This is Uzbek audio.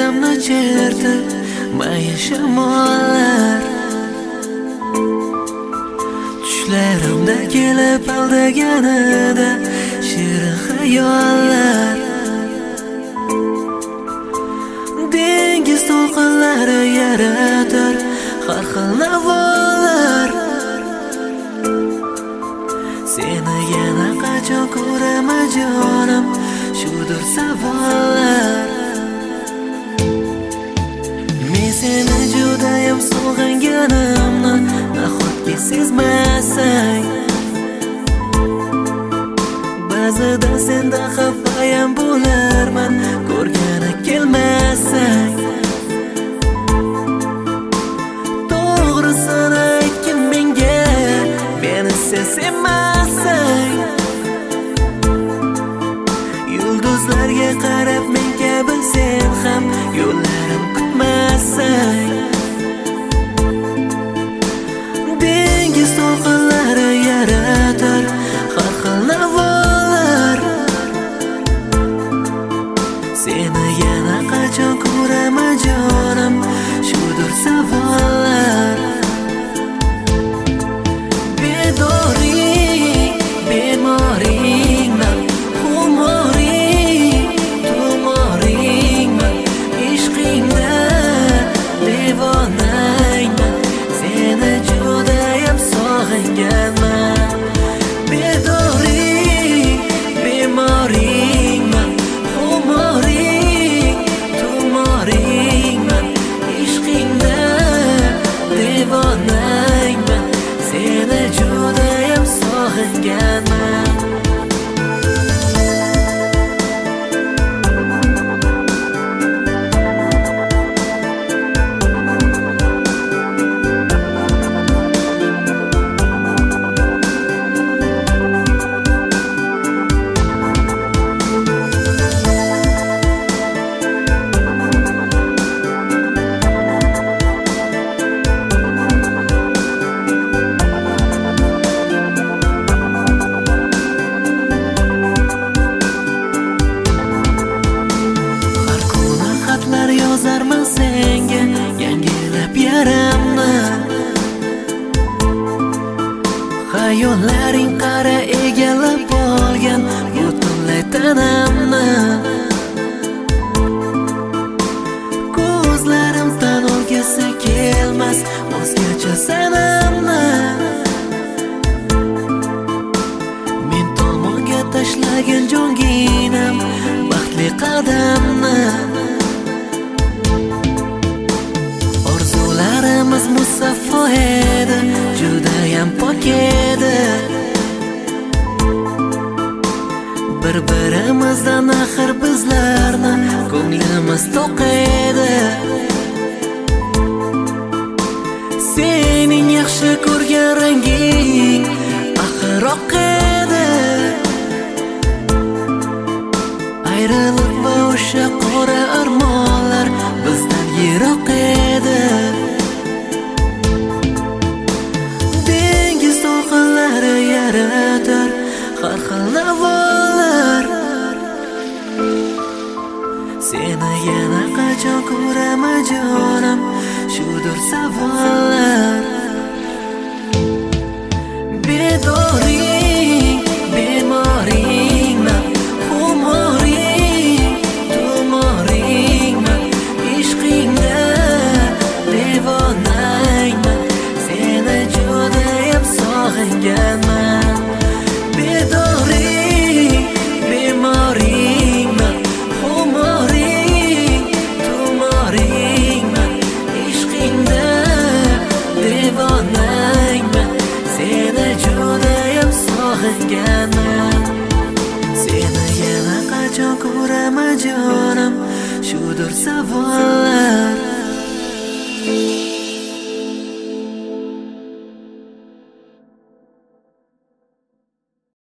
dilimni chertdi mayin shamollar. Tushlarimda kelib aldaganida shirin xayollar. Dengiz to'lqinlari yaratar har xil navolar. Seni yana qachon ko'raman jonim, shudir savollar. Men seni judayam sog'inganimni nahotki sezmasang. Ba'zida senda xafayam bo'larman, ko'rgani kelmasang. To'g'risini aytgin menga, meni sen sevmasang. Yulduzlarga qarab men kabi sen ham yo'llarim kutmasang. Dengiz to'lqinlari yaratar har xil navolar. Seni yana qachon ko'raman jonim, shudir savollar. Bedoring, bemoringman, xumoring, tumoringman, ishqingda devonangman, seni judayam sog'inganman. Bedoring, bemoringman, xumoring, tumoringman, ishqingda devonangman, seni judayam sog'inganman. Yozarman senga yangilab yaramni. Xayollaring qara egallab olgan butunlay tanamni. Ko'zlarimdan olgisi kelmas o'zgacha sanamni. Men tomonga tashlagan jonginam baxtli qadamni. Orzularimiz musaffo edi, judayam pok edi. Bir-birimizdan axir bizlarni ko'nglimiz to'q edi. Sening yaxshi ko'rgan ranging axir oq edi. Ayriliq va o'sha qora armonlar bizdan yiroq edi. Dengiz to'lqinlari yaratar har xil navolar. Seni yana qachon ko'raman jonim, shudir savollar. Bedoring, bemoringman, xumoring, tumoringman, ishqingda devonangman, seni judayam sog'inganman. Bedoring, bemoringman, xumoring, tumoringman, ishqingda devonangman, seni judayam sog'inganman. Seni yana qachon ko'raman jonim, shudir savollar.